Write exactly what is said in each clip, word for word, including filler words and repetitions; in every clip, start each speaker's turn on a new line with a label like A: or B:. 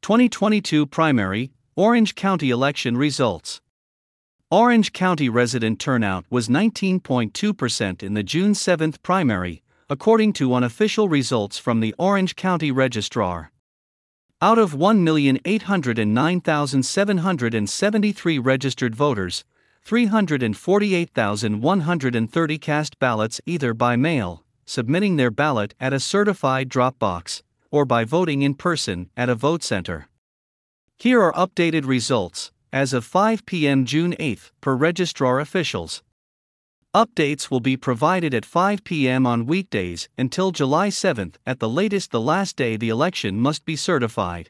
A: twenty twenty-two primary, Orange County election results. Orange County resident turnout was nineteen point two percent in the June seventh primary, according to unofficial results from the Orange County Registrar. Out of one million eight hundred nine thousand seven hundred seventy-three registered voters, three hundred forty-eight thousand one hundred thirty cast ballots either by mail, submitting their ballot at a certified drop box, or by voting in person at a vote center. Here are updated results, as of five p m June eighth, per registrar officials. Updates will be provided at five p m on weekdays until July seventh, at the latest the last day the election must be certified.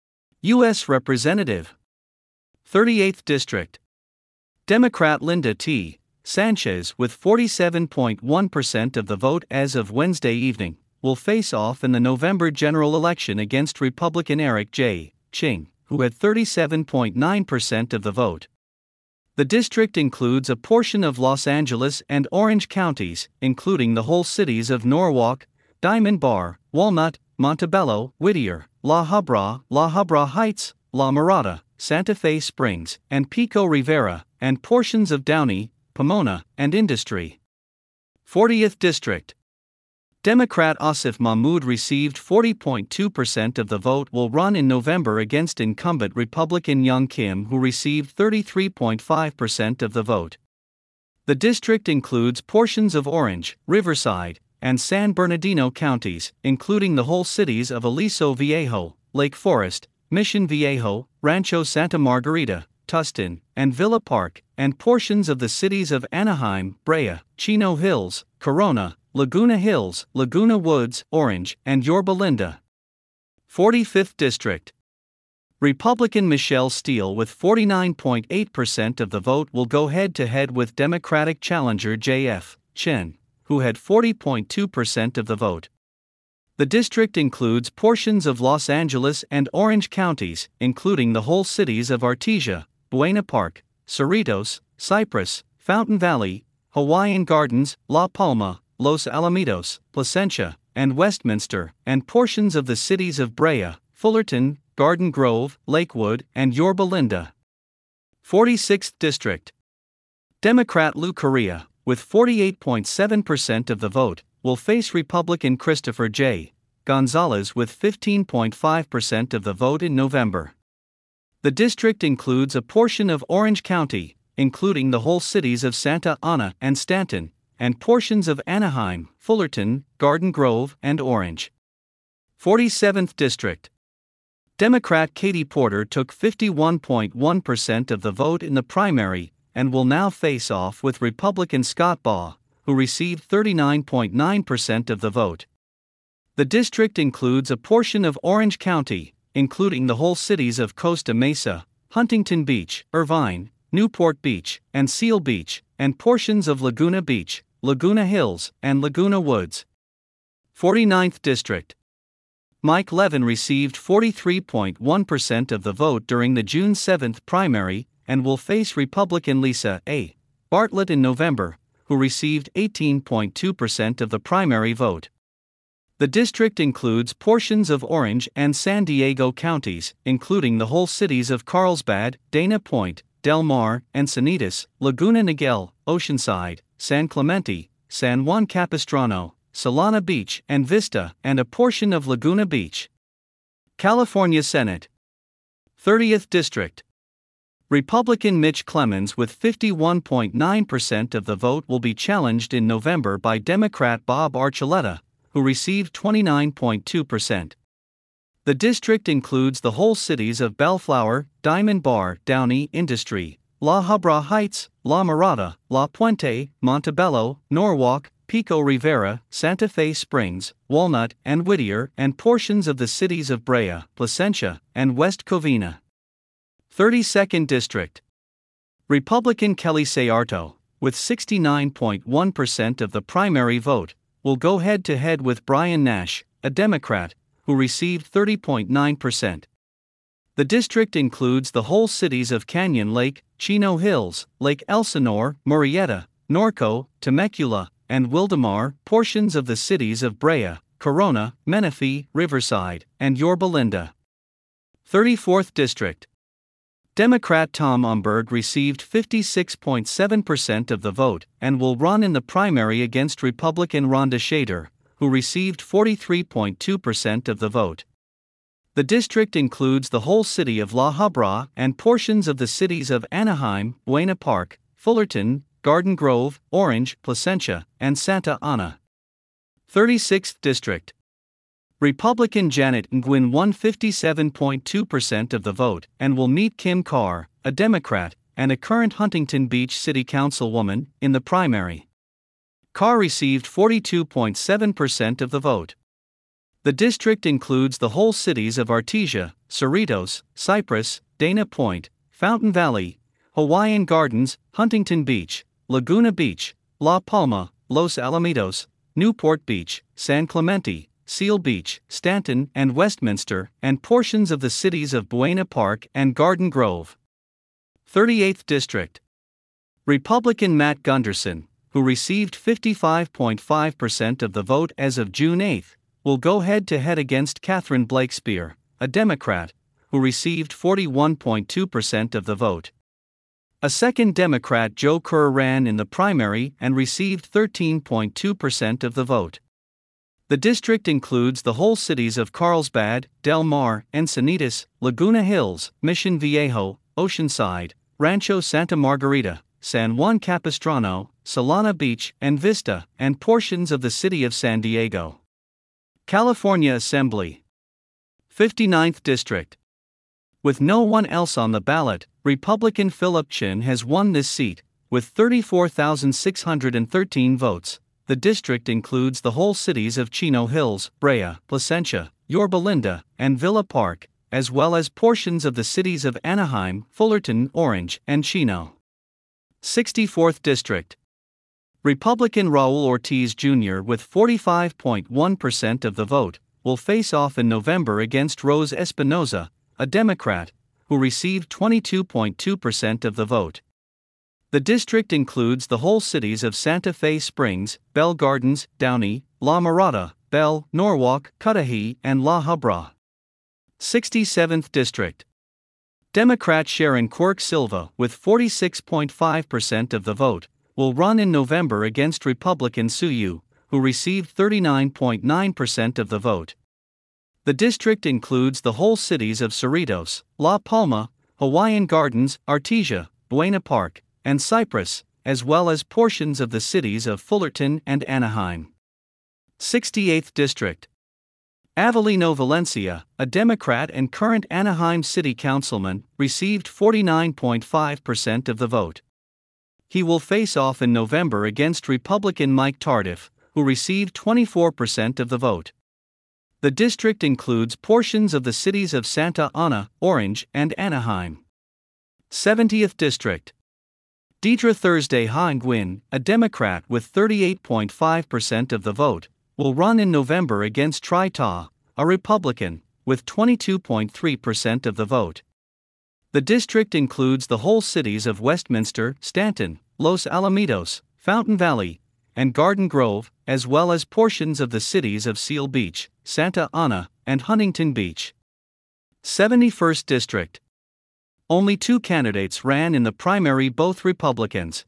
A: U S Representative. thirty-eighth District. Democrat Linda T. Sanchez, with forty-seven point one percent of the vote as of Wednesday evening, will face off in the November general election against Republican Eric J. Ching, who had thirty-seven point nine percent of the vote. The district includes a portion of Los Angeles and Orange counties, including the whole cities of Norwalk, Diamond Bar, Walnut, Montebello, Whittier, La Habra, La Habra Heights, La Mirada, Santa Fe Springs, and Pico Rivera, and portions of Downey, Pomona, and Industry. fortieth District. Democrat Asif Mahmood received forty point two percent of the vote, will run in November against incumbent Republican Young Kim, who received thirty-three point five percent of the vote. The district includes portions of Orange, Riverside, and San Bernardino counties, including the whole cities of Aliso Viejo, Lake Forest, Mission Viejo, Rancho Santa Margarita, Tustin, and Villa Park, and portions of the cities of Anaheim, Brea, Chino Hills, Corona, Laguna Hills, Laguna Woods, Orange, and Yorba Linda. forty-fifth District. Republican Michelle Steele, with forty-nine point eight percent of the vote, will go head-to-head with Democratic challenger J F Chen, who had forty point two percent of the vote. The district includes portions of Los Angeles and Orange counties, including the whole cities of Artesia, Buena Park, Cerritos, Cypress, Fountain Valley, Hawaiian Gardens, La Palma, Los Alamitos, Placentia, and Westminster, and portions of the cities of Brea, Fullerton, Garden Grove, Lakewood, and Yorba Linda. forty-sixth District. Democrat Lou Correa, with forty-eight point seven percent of the vote, will face Republican Christopher J. Gonzalez with fifteen point five percent of the vote in November. The district includes a portion of Orange County, including the whole cities of Santa Ana and Stanton, and portions of Anaheim, Fullerton, Garden Grove, and Orange. forty-seventh District. Democrat Katie Porter took fifty-one point one percent of the vote in the primary, and will now face off with Republican Scott Baugh, who received thirty-nine point nine percent of the vote. The district includes a portion of Orange County, including the whole cities of Costa Mesa, Huntington Beach, Irvine, Newport Beach, and Seal Beach, and portions of Laguna Beach, Laguna Hills, and Laguna Woods. forty-ninth District. Mike Levin received forty-three point one percent of the vote during the June seventh primary, and will face Republican Lisa A. Bartlett in November, who received eighteen point two percent of the primary vote. The district includes portions of Orange and San Diego counties, including the whole cities of Carlsbad, Dana Point, Del Mar, Encinitas, Laguna Niguel, Oceanside, San Clemente, San Juan Capistrano, Solana Beach and Vista, and a portion of Laguna Beach. California Senate. thirtieth District. Republican Mitch Clemens, with fifty-one point nine percent of the vote, will be challenged in November by Democrat Bob Archuleta, who received twenty-nine point two percent. The district includes the whole cities of Bellflower, Diamond Bar, Downey, Industry, La Habra Heights, La Mirada, La Puente, Montebello, Norwalk, Pico Rivera, Santa Fe Springs, Walnut, and Whittier, and portions of the cities of Brea, Placentia, and West Covina. thirty-second District. Republican Kelly Sayarto, with sixty-nine point one percent of the primary vote, will go head-to-head with Brian Nash, a Democrat, who received thirty point nine percent. The district includes the whole cities of Canyon Lake, Chino Hills, Lake Elsinore, Murrieta, Norco, Temecula, and Wildemar, portions of the cities of Brea, Corona, Menifee, Riverside, and Yorba Linda. thirty-fourth District. Democrat Tom Umberg received fifty-six point seven percent of the vote and will run in the primary against Republican Rhonda Shader, who received forty-three point two percent of the vote. The district includes the whole city of La Habra and portions of the cities of Anaheim, Buena Park, Fullerton, Garden Grove, Orange, Placentia, and Santa Ana. thirty-sixth District. Republican Janet Nguyen won fifty-seven point two percent of the vote and will meet Kim Carr, a Democrat and a current Huntington Beach City Councilwoman, in the primary. Carr received forty-two point seven percent of the vote. The district includes the whole cities of Artesia, Cerritos, Cypress, Dana Point, Fountain Valley, Hawaiian Gardens, Huntington Beach, Laguna Beach, La Palma, Los Alamitos, Newport Beach, San Clemente, Seal Beach, Stanton, and Westminster, and portions of the cities of Buena Park and Garden Grove. thirty-eighth District. Republican Matt Gunderson, who received fifty-five point five percent of the vote as of June eighth, will go head-to-head against Catherine Blakespear, a Democrat, who received forty-one point two percent of the vote. A second Democrat, Joe Kerr, ran in the primary and received thirteen point two percent of the vote. The district includes the whole cities of Carlsbad, Del Mar, Encinitas, Laguna Hills, Mission Viejo, Oceanside, Rancho Santa Margarita, San Juan Capistrano, Solana Beach, and Vista, and portions of the city of San Diego. California Assembly. fifty-ninth District. With no one else on the ballot, Republican Philip Chin has won this seat, with thirty-four thousand six hundred thirteen votes. The district includes the whole cities of Chino Hills, Brea, Placentia, Yorba Linda, and Villa Park, as well as portions of the cities of Anaheim, Fullerton, Orange, and Chino. sixty-fourth District. Republican Raul Ortiz Junior with forty-five point one percent of the vote will face off in November against Rose Espinoza, a Democrat, who received twenty-two point two percent of the vote. The district includes the whole cities of Santa Fe Springs, Bell Gardens, Downey, La Mirada, Bell, Norwalk, Cudahy, and La Habra. sixty-seventh District. Democrat Sharon Quirk Silva, with forty-six point five percent of the vote, will run in November against Republican Sue Yu, who received thirty-nine point nine percent of the vote. The district includes the whole cities of Cerritos, La Palma, Hawaiian Gardens, Artesia, Buena Park, and Cypress, as well as portions of the cities of Fullerton and Anaheim. sixty-eighth District. Avelino Valencia, a Democrat and current Anaheim City Councilman, received forty-nine point five percent of the vote. He will face off in November against Republican Mike Tardif, who received twenty-four percent of the vote. The district includes portions of the cities of Santa Ana, Orange, and Anaheim. seventieth District. Deidre Thursday Ha Nguyen, a Democrat with thirty-eight point five percent of the vote, will run in November against Tri Ta, a Republican, with twenty-two point three percent of the vote. The district includes the whole cities of Westminster, Stanton, Los Alamitos, Fountain Valley, and Garden Grove, as well as portions of the cities of Seal Beach, Santa Ana, and Huntington Beach. seventy-first District. Only two candidates ran in the primary, both Republicans.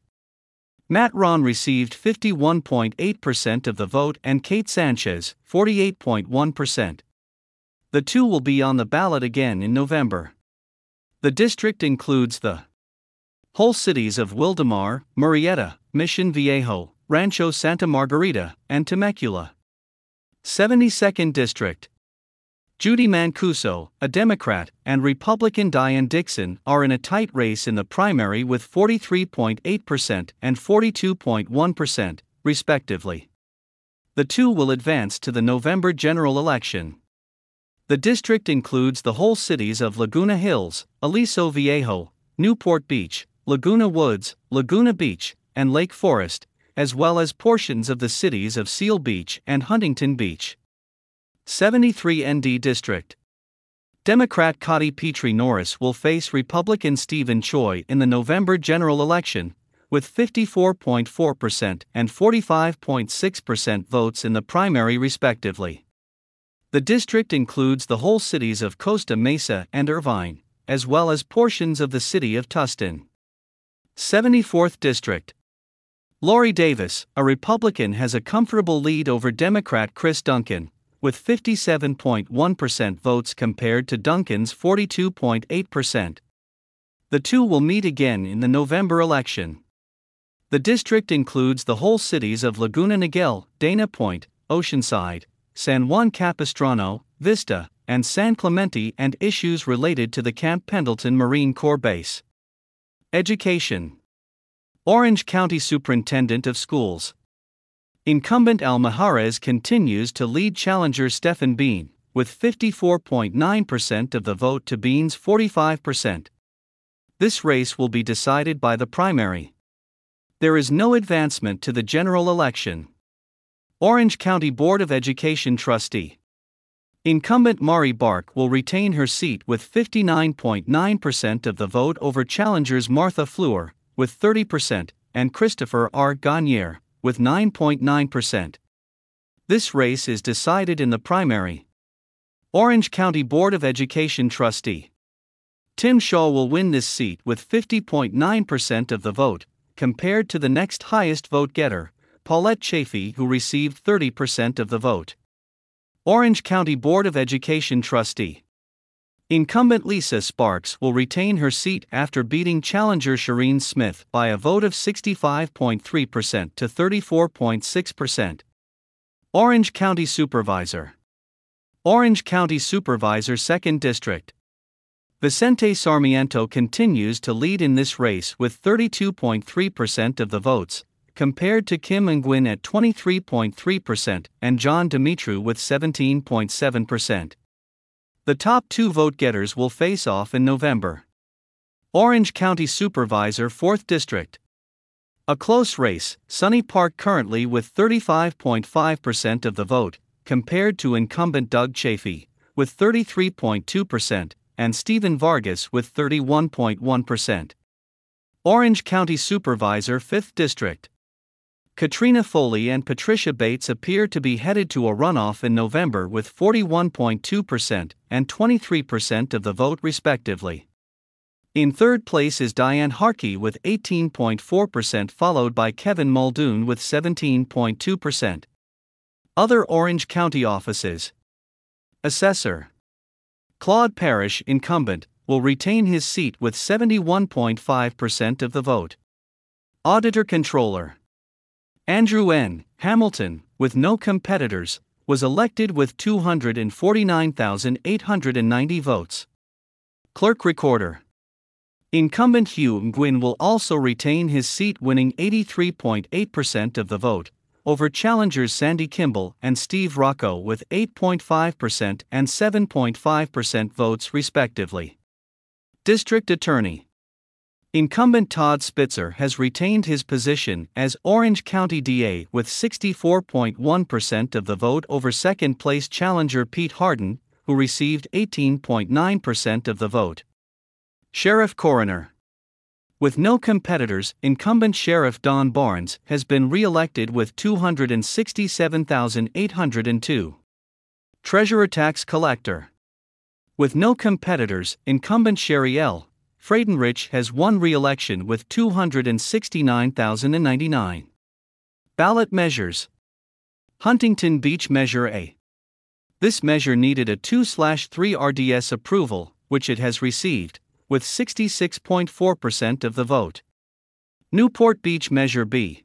A: Matt Ron received fifty-one point eight percent of the vote and Kate Sanchez, forty-eight point one percent. The two will be on the ballot again in November. The district includes the whole cities of Wildomar, Murrieta, Mission Viejo, Rancho Santa Margarita, and Temecula. seventy-second District. Judy Mancuso, a Democrat, and Republican Diane Dixon are in a tight race in the primary with forty-three point eight percent and forty-two point one percent, respectively. The two will advance to the November general election. The district includes the whole cities of Laguna Hills, Aliso Viejo, Newport Beach, Laguna Woods, Laguna Beach, and Lake Forest, as well as portions of the cities of Seal Beach and Huntington Beach. seventy-three N D District. Democrat Cotty Petrie Norris will face Republican Stephen Choi in the November general election, with fifty-four point four percent and forty-five point six percent votes in the primary respectively. The district includes the whole cities of Costa Mesa and Irvine, as well as portions of the city of Tustin. seventy-fourth District. Lori Davis, a Republican, has a comfortable lead over Democrat Chris Duncan, with fifty-seven point one percent votes compared to Duncan's forty-two point eight percent. The two will meet again in the November election. The district includes the whole cities of Laguna Niguel, Dana Point, Oceanside, San Juan Capistrano, Vista, and San Clemente, and issues related to the Camp Pendleton Marine Corps Base. Education. Orange County Superintendent of Schools. Incumbent Al Mahrez continues to lead challenger Stephen Bean, with fifty-four point nine percent of the vote to Bean's forty-five percent. This race will be decided by the primary. There is no advancement to the general election. Orange County Board of Education Trustee. Incumbent Mari Bark will retain her seat with fifty-nine point nine percent of the vote over challengers Martha Fleur, with thirty percent, and Christopher R. Gagne, with nine point nine percent. This race is decided in the primary. Orange County Board of Education Trustee. Tim Shaw will win this seat with fifty point nine percent of the vote, compared to the next highest vote getter, Paulette Chafee, who received thirty percent of the vote. Orange County Board of Education Trustee. Incumbent Lisa Sparks will retain her seat after beating challenger Shireen Smith by a vote of sixty-five point three percent to thirty-four point six percent. Orange County Supervisor. Orange County Supervisor second District. Vicente Sarmiento continues to lead in this race with thirty-two point three percent of the votes, compared to Kim Nguyen at twenty-three point three percent and John Dimitru with seventeen point seven percent. The top two vote-getters will face off in November. Orange County Supervisor fourth District. A close race, Sunny Park currently with thirty-five point five percent of the vote, compared to incumbent Doug Chafee, with thirty-three point two percent, and Stephen Vargas with thirty-one point one percent. Orange County Supervisor fifth District. Katrina Foley and Patricia Bates appear to be headed to a runoff in November with forty-one point two percent and twenty-three percent of the vote respectively. In third place is Diane Harkey with eighteen point four percent, followed by Kevin Muldoon with seventeen point two percent. Other Orange County offices. Assessor. Claude Parrish, incumbent, will retain his seat with seventy-one point five percent of the vote. Auditor-Controller. Andrew N. Hamilton, with no competitors, was elected with two hundred forty-nine thousand eight hundred ninety votes. Clerk-Recorder. Incumbent Hugh Nguyen will also retain his seat, winning eighty-three point eight percent of the vote, over challengers Sandy Kimball and Steve Rocco with eight point five percent and seven point five percent votes respectively. District Attorney. Incumbent Todd Spitzer has retained his position as Orange County D A with sixty-four point one percent of the vote over second-place challenger Pete Hardin, who received eighteen point nine percent of the vote. Sheriff Coroner. With no competitors, incumbent Sheriff Don Barnes has been re-elected with two hundred sixty-seven thousand eight hundred two. Treasurer Tax Collector. With no competitors, incumbent Sherry L. Friedenrich has won re-election with two hundred sixty-nine thousand ninety-nine. Ballot measures. Huntington Beach Measure A. This measure needed a two to three R D S approval, which it has received, with sixty-six point four percent of the vote. Newport Beach Measure B.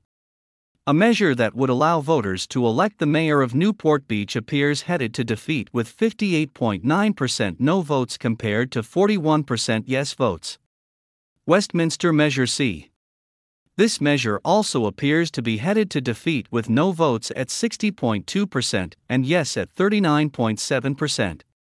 A: A measure that would allow voters to elect the mayor of Newport Beach appears headed to defeat with fifty-eight point nine percent no votes compared to forty-one percent yes votes. Westminster Measure C. This measure also appears to be headed to defeat with no votes at sixty point two percent and yes at thirty-nine point seven percent.